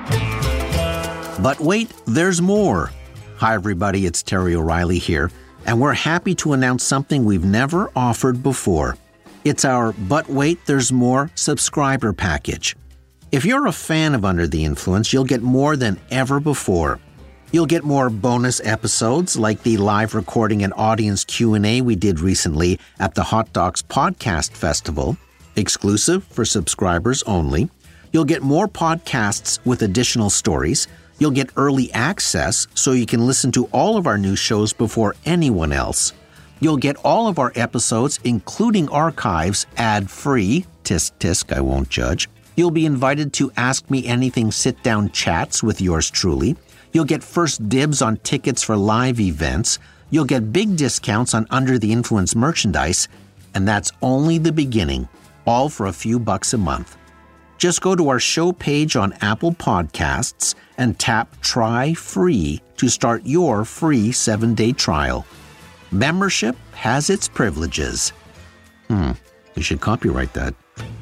But wait, there's more. Hi, everybody. It's Terry O'Reilly here, and we're happy to announce something we've never offered before. It's our But Wait, There's More subscriber package. If you're a fan of Under the Influence, you'll get more than ever before. You'll get more bonus episodes like the live recording and audience Q&A we did recently at the Hot Docs Podcast Festival, exclusive for subscribers only. You'll get more podcasts with additional stories. You'll get early access so you can listen to all of our new shows before anyone else. You'll get all of our episodes, including archives, ad-free. Tisk, tisk, I won't judge. You'll be invited to Ask Me Anything sit-down chats with yours truly. You'll get first dibs on tickets for live events. You'll get big discounts on Under the Influence merchandise. And that's only the beginning, all for a few bucks a month. Just go to our show page on Apple Podcasts and tap Try Free to start your free 7-day trial. Membership has its privileges. You should copyright that.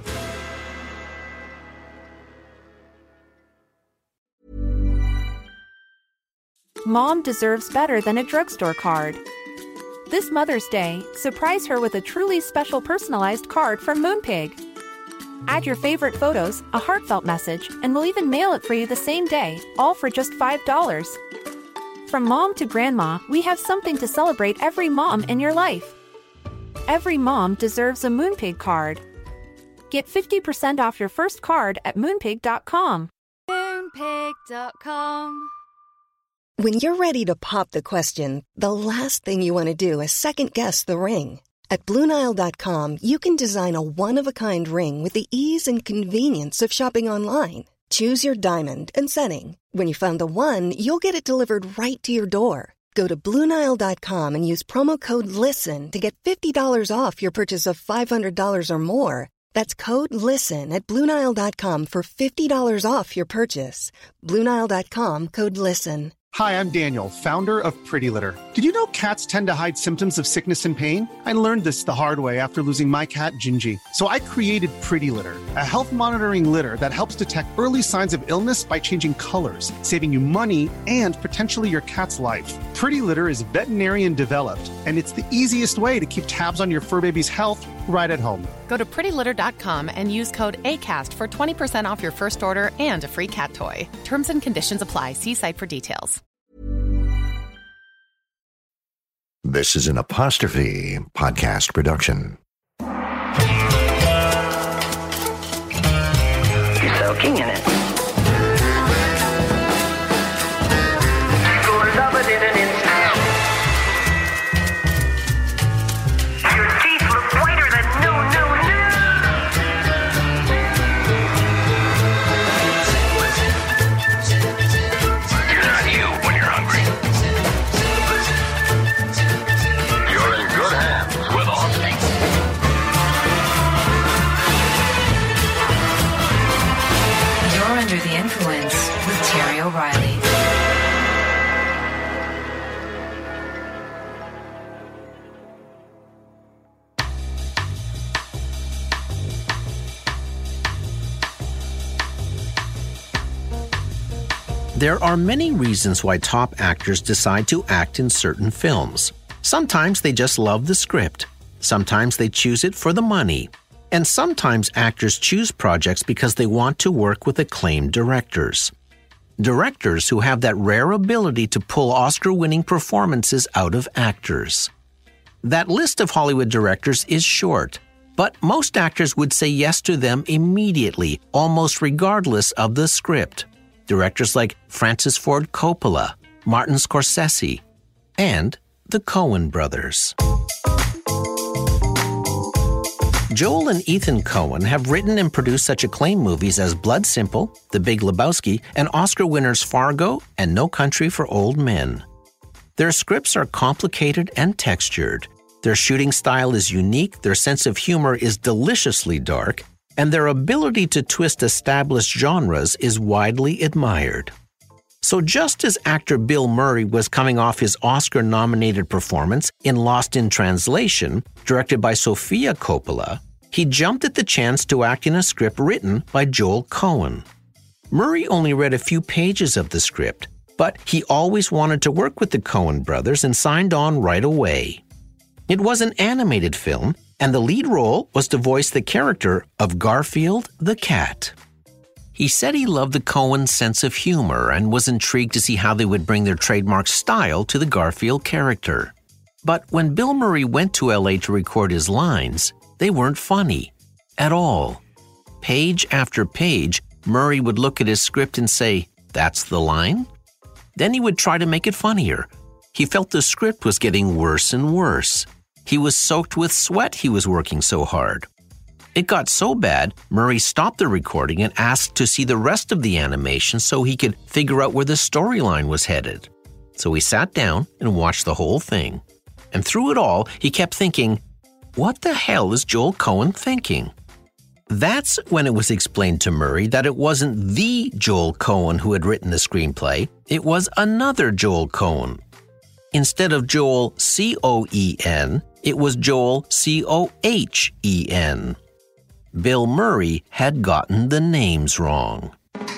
Mom deserves better than a drugstore card. This Mother's Day, surprise her with a truly special personalized card from Moonpig. Add your favorite photos, a heartfelt message, and we'll even mail it for you the same day, all for just $5. From mom to grandma, we have something to celebrate every mom in your life. Every mom deserves a Moonpig card. Get 50% off your first card at Moonpig.com. Moonpig.com. When you're ready to pop the question, the last thing you want to do is second-guess the ring. At BlueNile.com, you can design a one-of-a-kind ring with the ease and convenience of shopping online. Choose your diamond and setting. When you find the one, you'll get it delivered right to your door. Go to BlueNile.com and use promo code LISTEN to get $50 off your purchase of $500 or more. That's code LISTEN at BlueNile.com for $50 off your purchase. BlueNile.com, code LISTEN. Hi, I'm Daniel, founder of Pretty Litter. Did you know cats tend to hide symptoms of sickness and pain? I learned this the hard way after losing my cat, Gingy. So I created Pretty Litter, a health monitoring litter that helps detect early signs of illness by changing colors, saving you money and potentially your cat's life. Pretty Litter is veterinarian developed, and it's the easiest way to keep tabs on your fur baby's health right at home. Go to prettylitter.com and use code ACAST for 20% off your first order and a free cat toy. Terms and conditions apply. See site for details. This is an Apostrophe podcast production. You're soaking in it. Go love it in an instant. Your teeth look whiter than new. You're not you when you're hungry. You're in good hands with Austin. You're Under the Influence with Terry O'Reilly. There are many reasons why top actors decide to act in certain films. Sometimes they just love the script. Sometimes they choose it for the money. And sometimes actors choose projects because they want to work with acclaimed directors. Directors who have that rare ability to pull Oscar-winning performances out of actors. That list of Hollywood directors is short, but most actors would say yes to them immediately, almost regardless of the script. Directors like Francis Ford Coppola, Martin Scorsese, and the Coen brothers. Joel and Ethan Coen have written and produced such acclaimed movies as Blood Simple, The Big Lebowski, and Oscar winners Fargo and No Country for Old Men. Their scripts are complicated and textured. Their shooting style is unique, their sense of humor is deliciously dark, and their ability to twist established genres is widely admired. So just as actor Bill Murray was coming off his Oscar-nominated performance in Lost in Translation, directed by Sofia Coppola, he jumped at the chance to act in a script written by Joel Coen. Murray only read a few pages of the script, but he always wanted to work with the Coen brothers and signed on right away. It was an animated film, and the lead role was to voice the character of Garfield the cat. He said he loved the Coens' sense of humor and was intrigued to see how they would bring their trademark style to the Garfield character. But when Bill Murray went to LA to record his lines, they weren't funny at all. Page after page, Murray would look at his script and say, "That's the line?" Then he would try to make it funnier. He felt the script was getting worse and worse. He was soaked with sweat, he was working so hard. It got so bad, Murray stopped the recording and asked to see the rest of the animation so he could figure out where the storyline was headed. So he sat down and watched the whole thing. And through it all, he kept thinking, what the hell is Joel Coen thinking? That's when it was explained to Murray that it wasn't the Joel Coen who had written the screenplay, it was another Joel Coen. Instead of Joel Coen, it was Joel Cohen. Bill Murray had gotten the names wrong.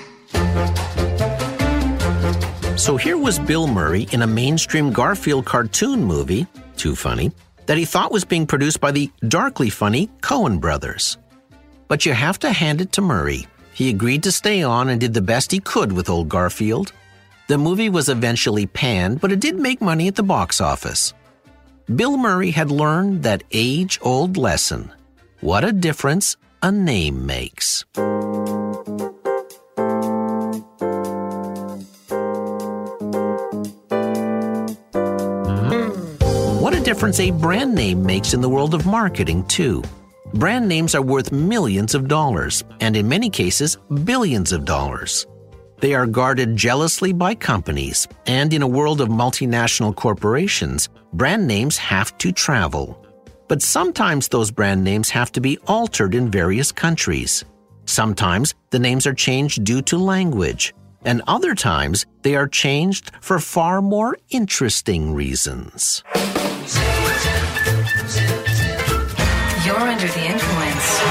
So here was Bill Murray in a mainstream Garfield cartoon movie, too funny, that he thought was being produced by the darkly funny Coen brothers. But you have to hand it to Murray. He agreed to stay on and did the best he could with old Garfield. The movie was eventually panned, but it did make money at the box office. Bill Murray had learned that age-old lesson. What a difference a name makes. What a difference a brand name makes in the world of marketing, too. Brand names are worth millions of dollars, and in many cases, billions of dollars. They are guarded jealously by companies, and in a world of multinational corporations, brand names have to travel. But sometimes those brand names have to be altered in various countries. Sometimes the names are changed due to language, and other times they are changed for far more interesting reasons. You're under the influence.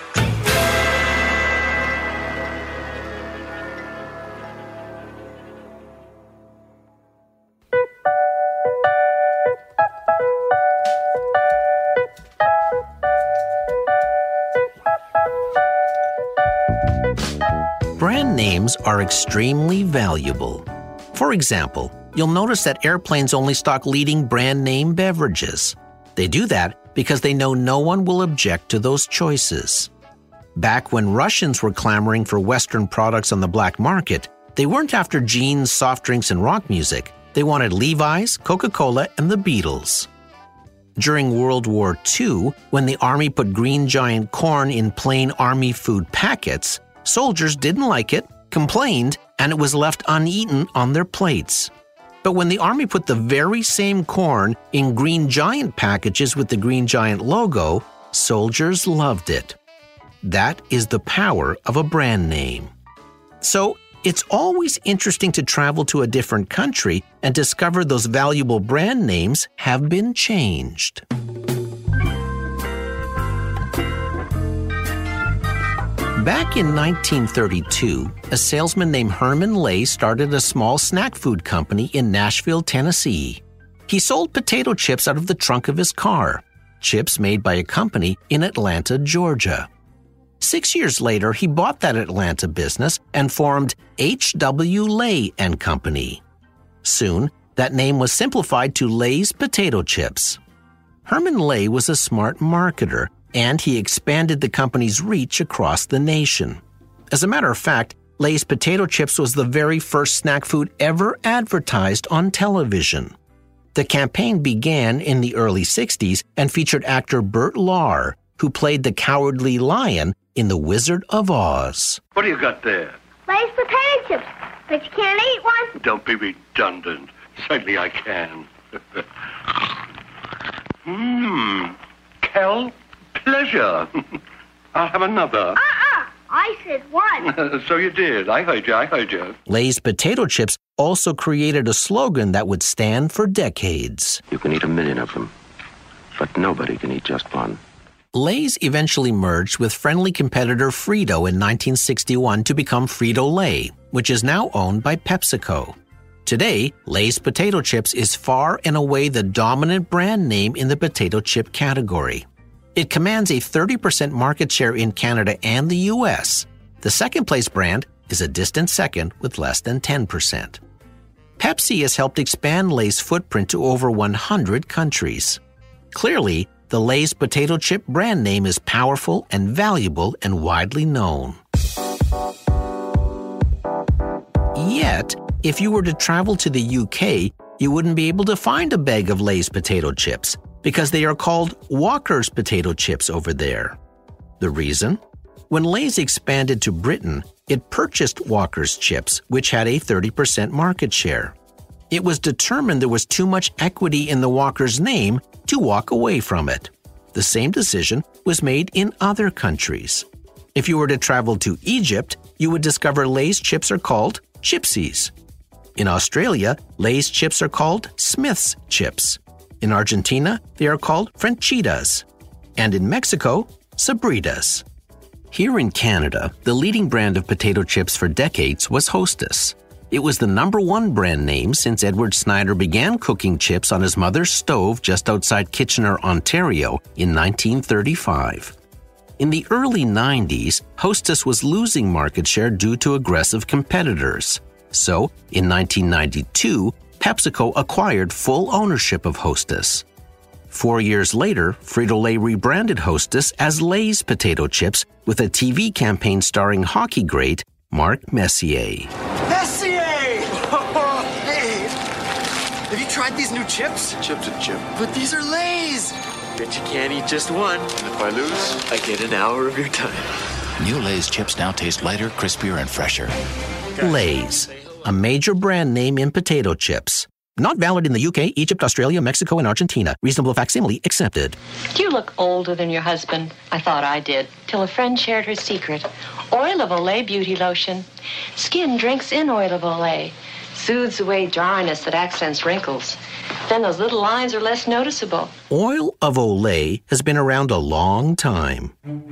Brand names are extremely valuable. For example, you'll notice that airplanes only stock leading brand name beverages. They do that because they know no one will object to those choices. Back when Russians were clamoring for Western products on the black market, they weren't after jeans, soft drinks, and rock music. They wanted Levi's, Coca-Cola, and the Beatles. During World War II, when the Army put Green Giant corn in plain Army food packets, soldiers didn't like it, complained, and it was left uneaten on their plates. But when the Army put the very same corn in Green Giant packages with the Green Giant logo, soldiers loved it. That is the power of a brand name. So, it's always interesting to travel to a different country and discover those valuable brand names have been changed. Back in 1932, a salesman named Herman Lay started a small snack food company in Nashville, Tennessee. He sold potato chips out of the trunk of his car, chips made by a company in Atlanta, Georgia. 6 years later, he bought that Atlanta business and formed H.W. Lay & Company. Soon, that name was simplified to Lay's Potato Chips. Herman Lay was a smart marketer, and he expanded the company's reach across the nation. As a matter of fact, Lay's Potato Chips was the very first snack food ever advertised on television. The campaign began in the early 60s and featured actor Burt Lahr, who played the Cowardly Lion in The Wizard of Oz. What do you got there? Lay's potato chips, but you can't eat one. Don't be redundant. Certainly I can. Kel, pleasure. I'll have another. I said one. So you did. I heard you. Lay's Potato Chips also created a slogan that would stand for decades. You can eat 1 million of them, but nobody can eat just one. Lay's eventually merged with friendly competitor Frito in 1961 to become Frito-Lay, which is now owned by PepsiCo. Today, Lay's potato chips is far and away the dominant brand name in the potato chip category. It commands a 30% market share in Canada and the U.S. The second-place brand is a distant second with less than 10%. Pepsi has helped expand Lay's footprint to over 100 countries. Clearly, the Lay's potato chip brand name is powerful and valuable and widely known. Yet, if you were to travel to the UK, you wouldn't be able to find a bag of Lay's potato chips because they are called Walker's potato chips over there. The reason? When Lay's expanded to Britain, it purchased Walker's chips, which had a 30% market share. It was determined there was too much equity in the Walker's name to walk away from it. The same decision was made in other countries. If you were to travel to Egypt, you would discover Lay's chips are called Chipsies. In Australia, Lay's chips are called Smith's chips. In Argentina, they are called Franchitas. And in Mexico, Sabritas. Here in Canada, the leading brand of potato chips for decades was Hostess. It was the #1 brand name since Edward Snyder began cooking chips on his mother's stove just outside Kitchener, Ontario in 1935. In the early 90s, Hostess was losing market share due to aggressive competitors. So, in 1992, PepsiCo acquired full ownership of Hostess. 4 years later, Frito-Lay rebranded Hostess as Lay's potato chips with a TV campaign starring hockey great Mark Messier. Messier! Hey! Have you tried these new chips? Chip's a chip. But these are Lay's! Bet you can't eat just one. And if I lose, I get an hour of your time. New Lay's chips now taste lighter, crispier, and fresher. Lay's, a major brand name in potato chips. Not valid in the UK, Egypt, Australia, Mexico, and Argentina. Reasonable facsimile accepted. You look older than your husband. I thought I did, till a friend shared her secret. Oil of Olay beauty lotion. Skin drinks in oil of Olay. Soothes away dryness that accents wrinkles. Then those little lines are less noticeable. Oil of Olay has been around a long time.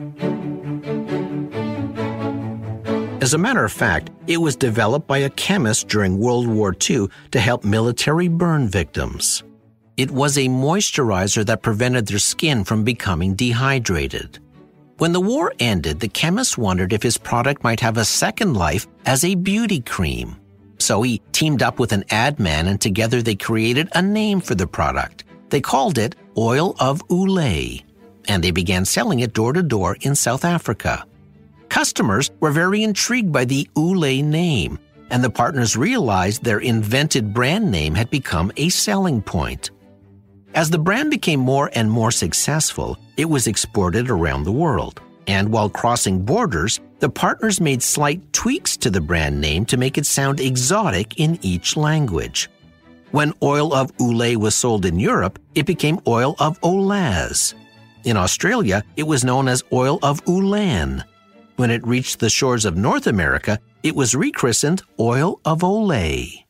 As a matter of fact, it was developed by a chemist during World War II to help military burn victims. It was a moisturizer that prevented their skin from becoming dehydrated. When the war ended, the chemist wondered if his product might have a second life as a beauty cream. So he teamed up with an ad man and together they created a name for the product. They called it Oil of Olay, and they began selling it door to door in South Africa. Customers were very intrigued by the Olay name, and the partners realized their invented brand name had become a selling point. As the brand became more and more successful, it was exported around the world. And while crossing borders, the partners made slight tweaks to the brand name to make it sound exotic in each language. When Oil of Olay was sold in Europe, it became Oil of Olaz. In Australia, it was known as Oil of Ulan. When it reached the shores of North America, it was rechristened Oil of Olay.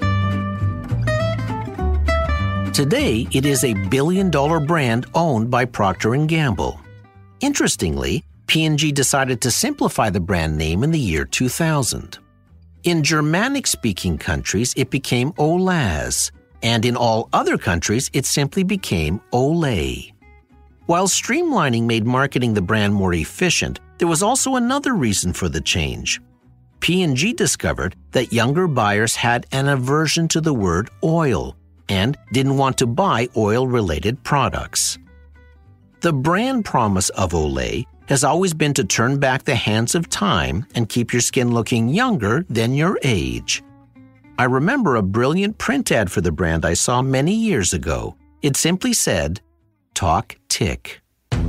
Today, it is a billion-dollar brand owned by Procter & Gamble. Interestingly, P&G decided to simplify the brand name in the year 2000. In Germanic-speaking countries, it became Olaz, and in all other countries, it simply became Olay. While streamlining made marketing the brand more efficient, there was also another reason for the change. P&G discovered that younger buyers had an aversion to the word oil and didn't want to buy oil-related products. The brand promise of Olay has always been to turn back the hands of time and keep your skin looking younger than your age. I remember a brilliant print ad for the brand I saw many years ago. It simply said, "Talk Tick."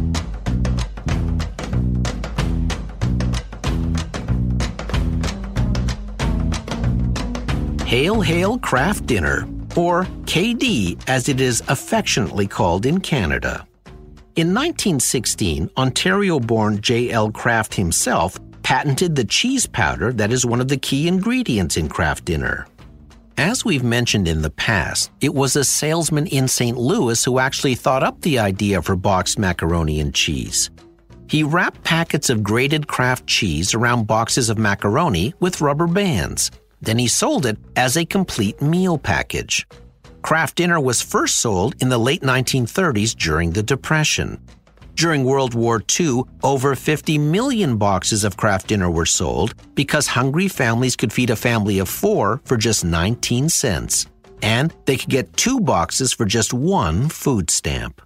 Hail, hail Kraft Dinner, or KD as it is affectionately called in Canada. In 1916, Ontario-born J.L. Kraft himself patented the cheese powder that is one of the key ingredients in Kraft Dinner. As we've mentioned in the past, it was a salesman in St. Louis who actually thought up the idea for boxed macaroni and cheese. He wrapped packets of grated Kraft cheese around boxes of macaroni with rubber bands. Then he sold it as a complete meal package. Kraft Dinner was first sold in the late 1930s during the Depression. During World War II, over 50 million boxes of Kraft Dinner were sold because hungry families could feed a family of 4 for just 19 cents. And they could get 2 boxes for just 1 food stamp.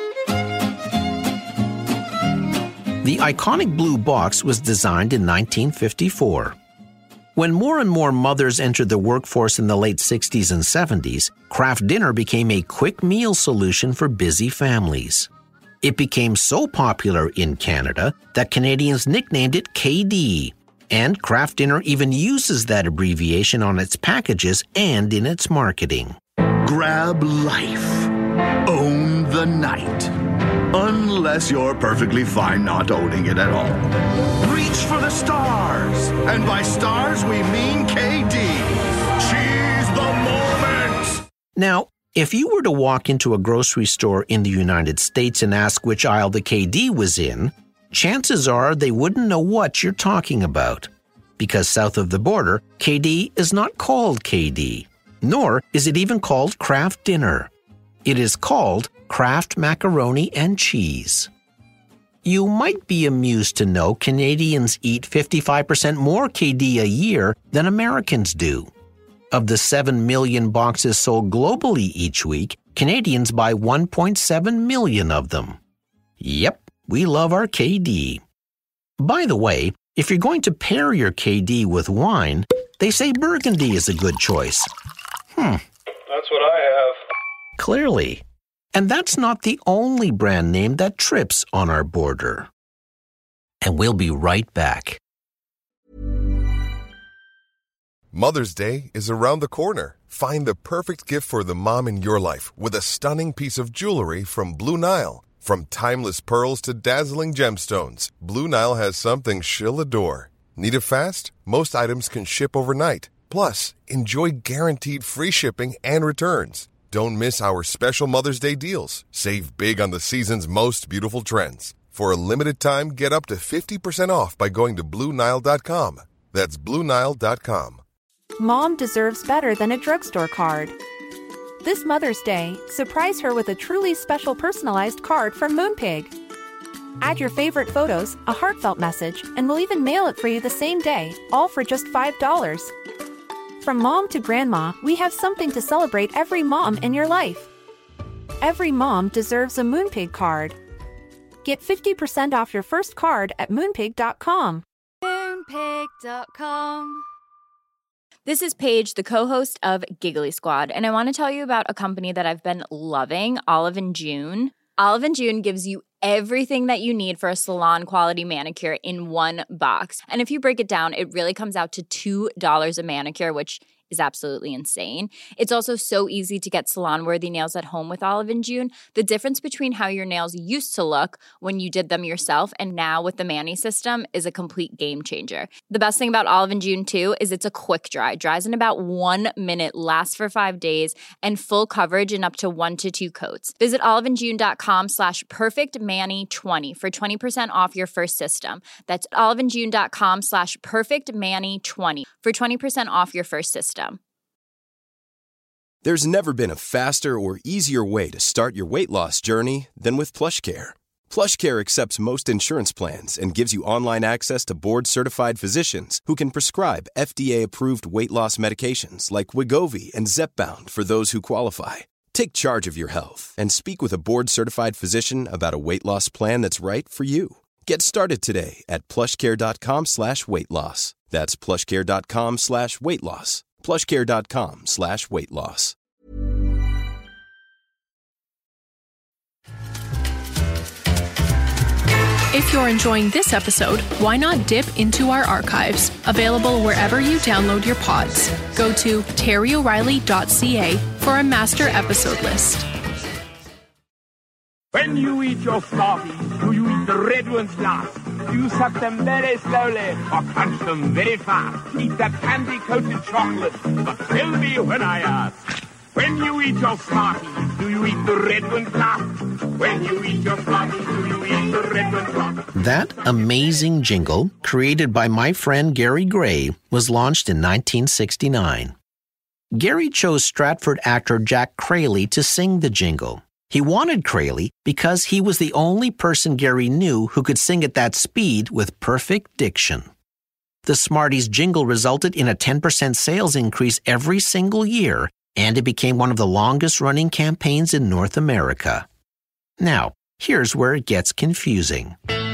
The iconic blue box was designed in 1954. When more and more mothers entered the workforce in the late 60s and 70s, Kraft Dinner became a quick meal solution for busy families. It became so popular in Canada that Canadians nicknamed it KD, and Kraft Dinner even uses that abbreviation on its packages and in its marketing. Grab life. Own the night. Unless you're perfectly fine not owning it at all. Reach for the stars. And by stars, we mean KD. She's the moment. Now, if you were to walk into a grocery store in the United States and ask which aisle the KD was in, chances are they wouldn't know what you're talking about. Because south of the border, KD is not called KD, nor is it even called Kraft Dinner. It is called Kraft Macaroni and Cheese. You might be amused to know Canadians eat 55% more KD a year than Americans do. Of the 7 million boxes sold globally each week, Canadians buy 1.7 million of them. Yep, we love our KD. By the way, if you're going to pair your KD with wine, they say Burgundy is a good choice. That's what I have. Clearly. And that's not the only brand name that trips on our border. And we'll be right back. Mother's Day is around the corner. Find the perfect gift for the mom in your life with a stunning piece of jewelry from Blue Nile. From timeless pearls to dazzling gemstones, Blue Nile has something she'll adore. Need it fast? Most items can ship overnight. Plus, enjoy guaranteed free shipping and returns. Don't miss our special Mother's Day deals. Save big on the season's most beautiful trends. For a limited time, get up to 50% off by going to BlueNile.com. That's BlueNile.com. Mom deserves better than a drugstore card. This Mother's Day, surprise her with a truly special personalized card from Moonpig. Add your favorite photos, a heartfelt message, and we'll even mail it for you the same day, all for just $5. From mom to grandma, we have something to celebrate every mom in your life. Every mom deserves a Moonpig card. Get 50% off your first card at Moonpig.com. Moonpig.com. This is Paige, the co-host of Giggly Squad, and I want to tell you about a company that I've been loving, Olive & June. Olive & June gives you everything that you need for a salon-quality manicure in one box. And if you break it down, it really comes out to $2 a manicure, which is absolutely insane. It's also so easy to get salon-worthy nails at home with Olive & June. The difference between how your nails used to look when you did them yourself and now with the Mani system is a complete game changer. The best thing about Olive & June, too, is it's a quick dry. Dries in about 1 minute, lasts for 5 days, and full coverage in up to 1 to 2 coats. Visit oliveandjune.com/perfectmani20 for 20% off your first system. That's oliveandjune.com/perfectmani20 for 20% off your first system. There's never been a faster or easier way to start your weight loss journey than with PlushCare. PlushCare accepts most insurance plans and gives you online access to board-certified physicians who can prescribe FDA-approved weight loss medications like Wegovy and Zepbound for those who qualify. Take charge of your health and speak with a board-certified physician about a weight loss plan that's right for you. Get started today at plushcare.com/weightloss. That's plushcare.com/weightloss. plushcare.com/weightloss. If you're enjoying this episode, why not dip into our archives, available wherever you download your pods. Go to terryoreilly.ca for a master episode list. When you eat your Smarties, do you eat the red ones last You suck them very slowly or crunch them very fast. Eat that candy-coated chocolate, but tell me when I ask. When you eat your Smarties, do you eat the red ones last? When you eat your Smarties, do you eat the red ones last? That amazing jingle, created by my friend Gary Gray, was launched in 1969. Gary chose Stratford actor Jack Crayley to sing the jingle. He wanted Crayley because he was the only person Gary knew who could sing at that speed with perfect diction. The Smarties jingle resulted in a 10% sales increase every single year, and it became one of the longest-running campaigns in North America. Now, here's where it gets confusing.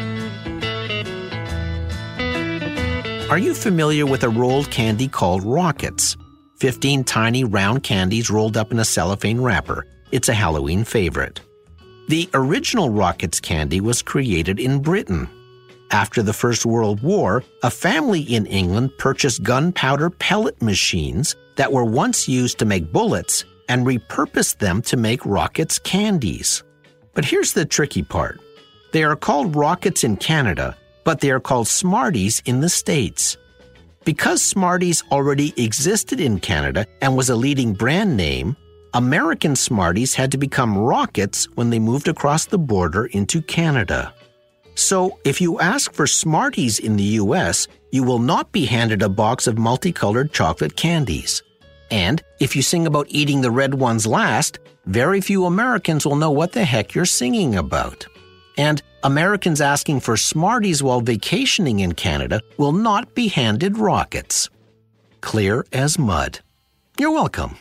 Are you familiar with a rolled candy called Rockets? 15 tiny round candies rolled up in a cellophane wrapper. It's a Halloween favorite. The original Rockets candy was created in Britain. After the First World War, a family in England purchased gunpowder pellet machines that were once used to make bullets and repurposed them to make Rockets candies. But here's the tricky part. They are called Rockets in Canada, but they are called Smarties in the States. Because Smarties already existed in Canada and was a leading brand name, American Smarties had to become Rockets when they moved across the border into Canada. So, if you ask for Smarties in the U.S., you will not be handed a box of multicolored chocolate candies. And if you sing about eating the red ones last, very few Americans will know what the heck you're singing about. And Americans asking for Smarties while vacationing in Canada will not be handed Rockets. Clear as mud. You're welcome.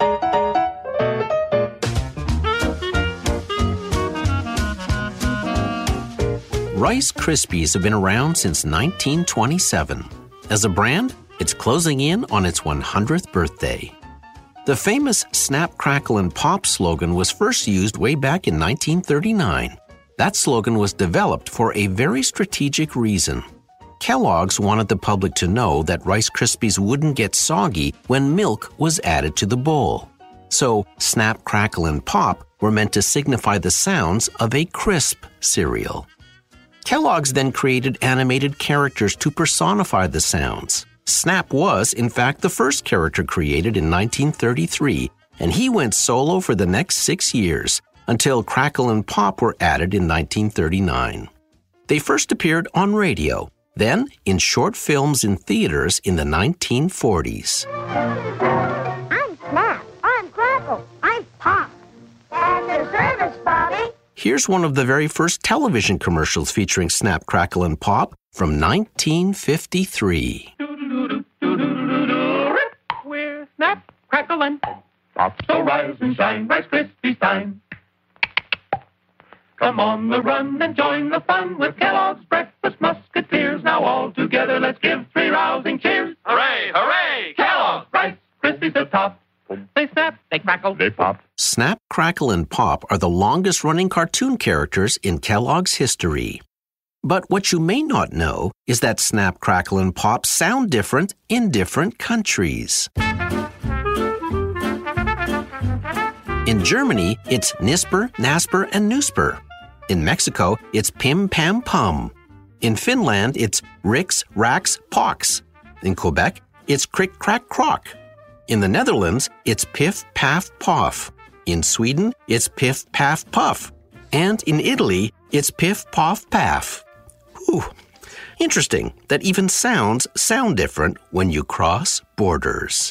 Rice Krispies have been around since 1927. As a brand, it's closing in on its 100th birthday. The famous Snap, Crackle, and Pop slogan was first used way back in 1939. That slogan was developed for a very strategic reason. Kellogg's wanted the public to know that Rice Krispies wouldn't get soggy when milk was added to the bowl. So, Snap, Crackle, and Pop were meant to signify the sounds of a crisp cereal. Kellogg's then created animated characters to personify the sounds. Snap was, in fact, the first character created in 1933, and he went solo for the next 6 years, until Crackle and Pop were added in 1939. They first appeared on radio, then in short films in theaters in the 1940s. I'm Snap, I'm Crackle, I'm Pop. And the service, Bobby. Here's one of the very first television commercials featuring Snap, Crackle, and Pop from 1953. We're Snap, Crackle, and Pop. So rise and shine, Rice Krispies time. Come on the run and join the fun with Kellogg's Breakfast Musketeers. Now all together, let's give 3 rousing cheers. Hooray, hooray! Kellogg's Rice Krispies are top. They snap, they crackle, they pop. Snap, Crackle, and Pop are the longest-running cartoon characters in Kellogg's history. But what you may not know is that Snap, Crackle, and Pop sound different in different countries. In Germany, it's Nisper, Nasper, and Nusper. In Mexico, it's Pim Pam Pum. In Finland, it's Rix, Rax, Pox. In Quebec, it's Crick Crack Croc. In the Netherlands, it's Piff Paff Poff. In Sweden, it's Piff Paff Puff. And in Italy, it's Piff Poff Paff. Whew. Interesting that even sounds sound different when you cross borders.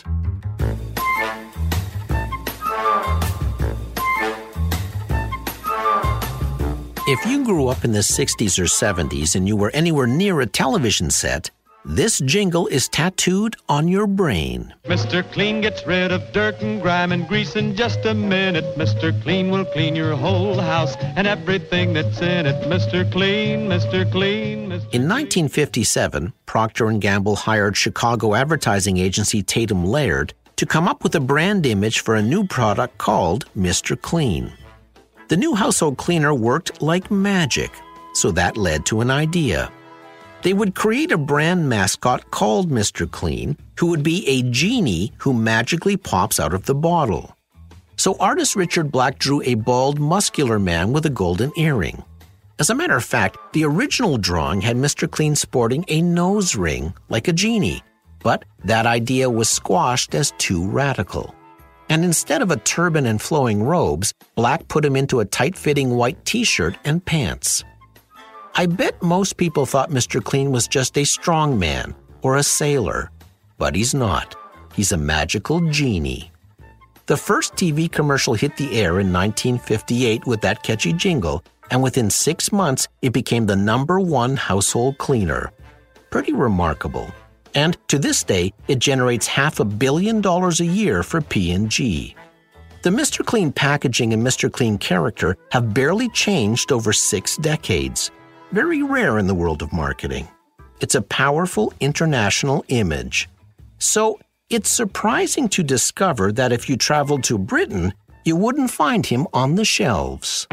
If you grew up in the 60s or 70s and you were anywhere near a television set, this jingle is tattooed on your brain. Mr. Clean gets rid of dirt and grime and grease in just a minute. Mr. Clean will clean your whole house and everything that's in it. Mr. Clean, Mr. Clean, Mr. In 1957, Procter & Gamble hired Chicago advertising agency Tatum Laird to come up with a brand image for a new product called Mr. Clean. The new household cleaner worked like magic, so that led to an idea. They would create a brand mascot called Mr. Clean, who would be a genie who magically pops out of the bottle. So artist Richard Black drew a bald, muscular man with a golden earring. As a matter of fact, the original drawing had Mr. Clean sporting a nose ring like a genie, but that idea was squashed as too radical. And instead of a turban and flowing robes, Black put him into a tight-fitting white t-shirt and pants. I bet most people thought Mr. Clean was just a strong man or a sailor, but he's not. He's a magical genie. The first TV commercial hit the air in 1958 with that catchy jingle, and within 6 months, it became the #1 household cleaner. Pretty remarkable. And to this day, it generates $500 million a year for P&G. The Mr. Clean packaging and Mr. Clean character have barely changed over 6 decades. Very rare in the world of marketing. It's a powerful international image. So, it's surprising to discover that if you traveled to Britain, you wouldn't find him on the shelves.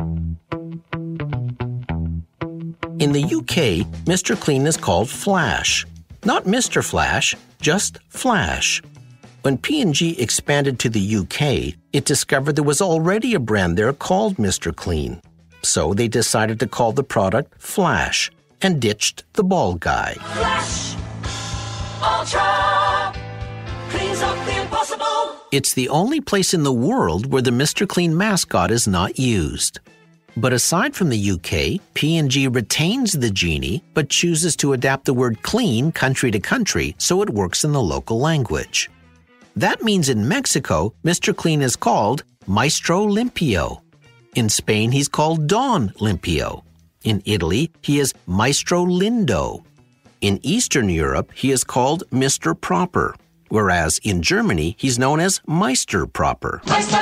In the UK, Mr. Clean is called Flash. Not Mr. Flash, just Flash. When P&G expanded to the UK, it discovered there was already a brand there called Mr. Clean. So they decided to call the product Flash and ditched the bald guy. Flash! Ultra! Cleans up the impossible! It's the only place in the world where the Mr. Clean mascot is not used. But aside from the UK, P&G retains the genie, but chooses to adapt the word clean country to country so it works in the local language. That means in Mexico, Mr. Clean is called Maestro Limpio. In Spain, he's called Don Limpio. In Italy, he is Maestro Lindo. In Eastern Europe, he is called Mr. Proper, whereas in Germany, he's known as Meister Proper.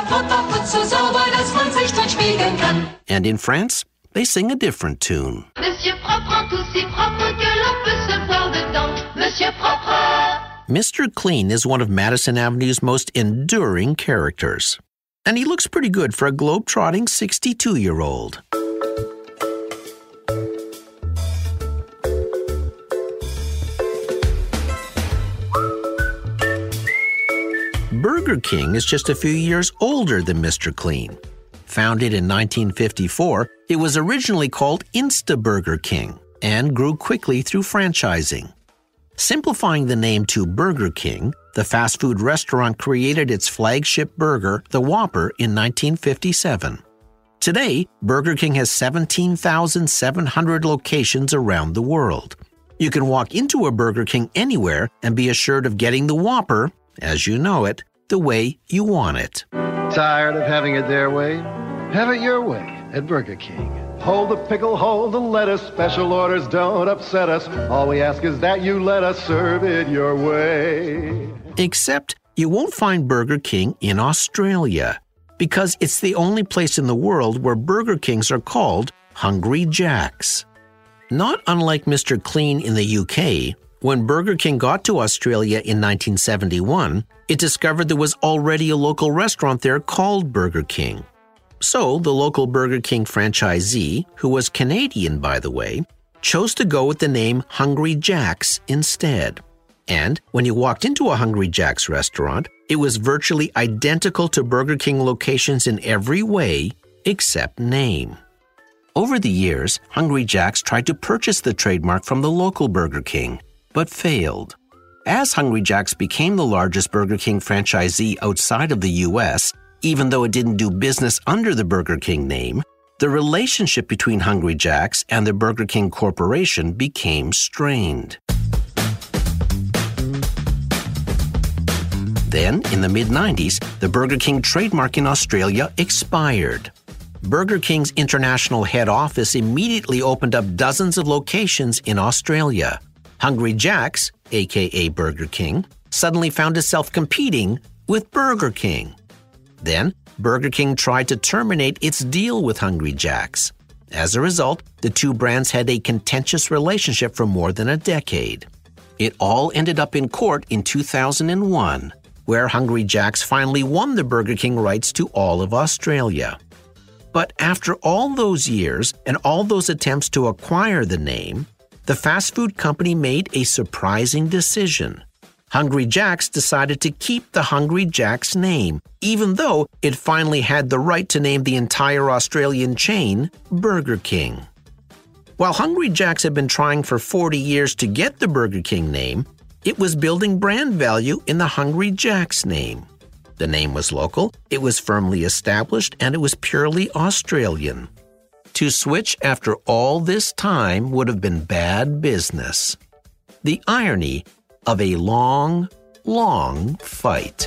And in France, they sing a different tune. Monsieur Propre, tout si propre que l'on peut se voir dedans. Monsieur Propre. Mr. Clean is one of Madison Avenue's most enduring characters. And he looks pretty good for a globe-trotting 62-year-old. Burger King is just a few years older than Mr. Clean. Founded in 1954, it was originally called Insta-Burger King and grew quickly through franchising. Simplifying the name to Burger King, the fast food restaurant created its flagship burger, the Whopper, in 1957. Today, Burger King has 17,700 locations around the world. You can walk into a Burger King anywhere and be assured of getting the Whopper, as you know it, the way you want it. Tired of having it their way? Have it your way at Burger King. Hold the pickle, hold the lettuce. Special orders don't upset us. All we ask is that you let us serve it your way. Except you won't find Burger King in Australia, because it's the only place in the world where Burger Kings are called Hungry Jacks. Not unlike Mr. Clean in the UK, when Burger King got to Australia in 1971, it discovered there was already a local restaurant there called Burger King. So the local Burger King franchisee, who was Canadian by the way, chose to go with the name Hungry Jack's instead. And when you walked into a Hungry Jack's restaurant, it was virtually identical to Burger King locations in every way except name. Over the years, Hungry Jack's tried to purchase the trademark from the local Burger King, but failed. As Hungry Jack's became the largest Burger King franchisee outside of the U.S., even though it didn't do business under the Burger King name, the relationship between Hungry Jack's and the Burger King Corporation became strained. Then, in the mid-90s, the Burger King trademark in Australia expired. Burger King's international head office immediately opened up dozens of locations in Australia. Hungry Jack's, aka Burger King, suddenly found itself competing with Burger King. Then, Burger King tried to terminate its deal with Hungry Jack's. As a result, the two brands had a contentious relationship for more than a decade. It all ended up in court in 2001, where Hungry Jack's finally won the Burger King rights to all of Australia. But after all those years and all those attempts to acquire the name, the fast food company made a surprising decision. Hungry Jack's decided to keep the Hungry Jack's name, even though it finally had the right to name the entire Australian chain Burger King. While Hungry Jack's had been trying for 40 years to get the Burger King name, it was building brand value in the Hungry Jack's name. The name was local, it was firmly established, and it was purely Australian. To switch after all this time would have been bad business. The irony of a long, long fight.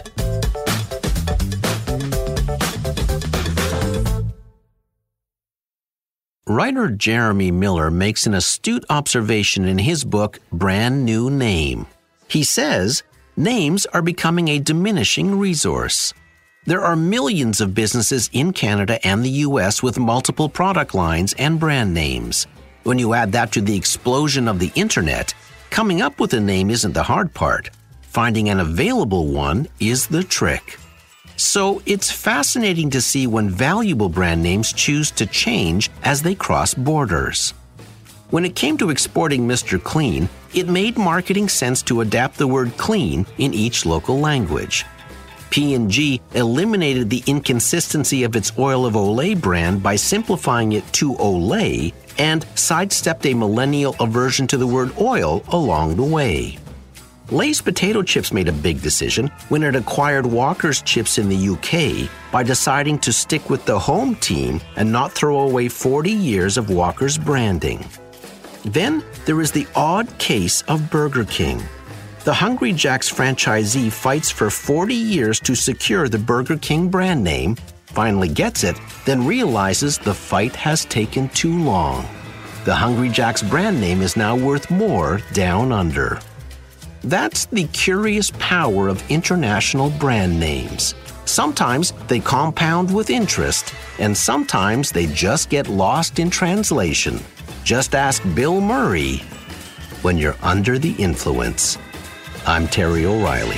Writer Jeremy Miller makes an astute observation in his book, Brand New Name. He says, names are becoming a diminishing resource. There are millions of businesses in Canada and the U.S. with multiple product lines and brand names. When you add that to the explosion of the internet, coming up with a name isn't the hard part. Finding an available one is the trick. So it's fascinating to see when valuable brand names choose to change as they cross borders. When it came to exporting Mr. Clean, it made marketing sense to adapt the word clean in each local language. P&G eliminated the inconsistency of its Oil of Olay brand by simplifying it to Olay and sidestepped a millennial aversion to the word oil along the way. Lay's potato chips made a big decision when it acquired Walker's chips in the UK by deciding to stick with the home team and not throw away 40 years of Walker's branding. Then there is the odd case of Burger King. The Hungry Jack's franchisee fights for 40 years to secure the Burger King brand name, finally gets it, then realizes the fight has taken too long. The Hungry Jack's brand name is now worth more down under. That's the curious power of international brand names. Sometimes they compound with interest, and sometimes they just get lost in translation. Just ask Bill Murray when you're under the influence. I'm Terry O'Reilly.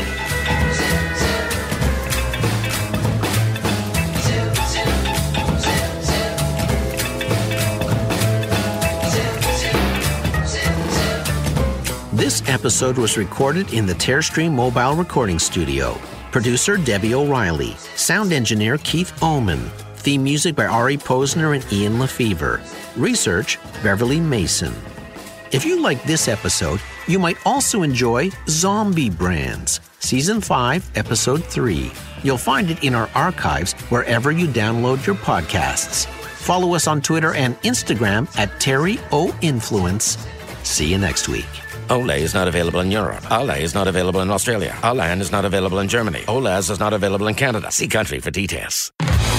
This episode was recorded in the Tearstream Mobile Recording Studio. Producer Debbie O'Reilly. Sound engineer Keith Oman. Theme music by Ari Posner and Ian Lefevre. Research Beverly Mason. If you like this episode, you might also enjoy Zombie Brands, Season 5, Episode 3. You'll find it in our archives wherever you download your podcasts. Follow us on Twitter and Instagram at TerryOInfluence. See you next week. Olay is not available in Europe. Olay is not available in Australia. Olan is not available in Germany. Olaz is not available in Canada. See country for details.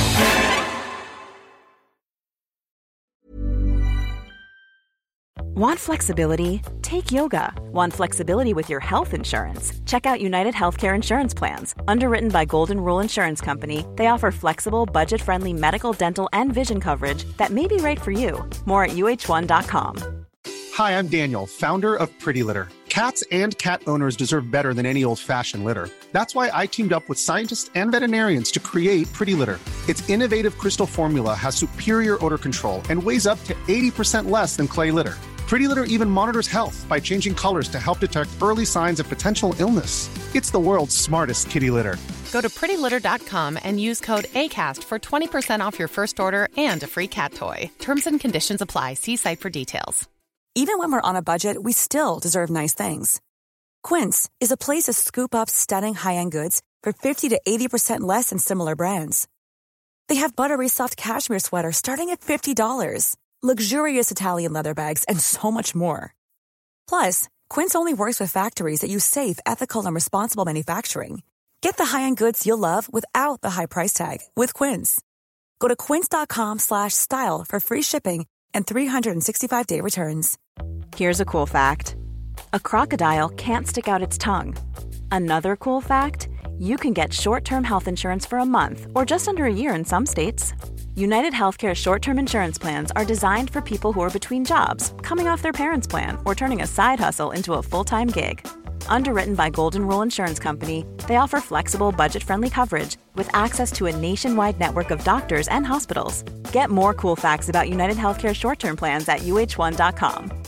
Want flexibility? Take yoga. Want flexibility with your health insurance? Check out United Healthcare Insurance Plans. Underwritten by Golden Rule Insurance Company, they offer flexible, budget-friendly medical, dental, and vision coverage that may be right for you. More at UH1.com. Hi, I'm Daniel, founder of Pretty Litter. Cats and cat owners deserve better than any old-fashioned litter. That's why I teamed up with scientists and veterinarians to create Pretty Litter. Its innovative crystal formula has superior odor control and weighs up to 80% less than clay litter. Pretty Litter even monitors health by changing colors to help detect early signs of potential illness. It's the world's smartest kitty litter. Go to prettylitter.com and use code ACAST for 20% off your first order and a free cat toy. Terms and conditions apply. See site for details. Even when we're on a budget, we still deserve nice things. Quince is a place to scoop up stunning high-end goods for 50 to 80% less than similar brands. They have buttery soft cashmere sweaters starting at $50, luxurious Italian leather bags, and so much more. Plus, Quince only works with factories that use safe, ethical, and responsible manufacturing. Get the high-end goods you'll love without the high price tag with Quince. Go to quince.com/style for free shipping and 365-day returns. Here's a cool fact. A crocodile can't stick out its tongue. Another cool fact, you can get short-term health insurance for a month or just under a year in some states. United Healthcare short-term insurance plans are designed for people who are between jobs, coming off their parents' plan, or turning a side hustle into a full-time gig. Underwritten by Golden Rule Insurance Company, they offer flexible, budget-friendly coverage with access to a nationwide network of doctors and hospitals. Get more cool facts about United Healthcare short-term plans at UH1.com.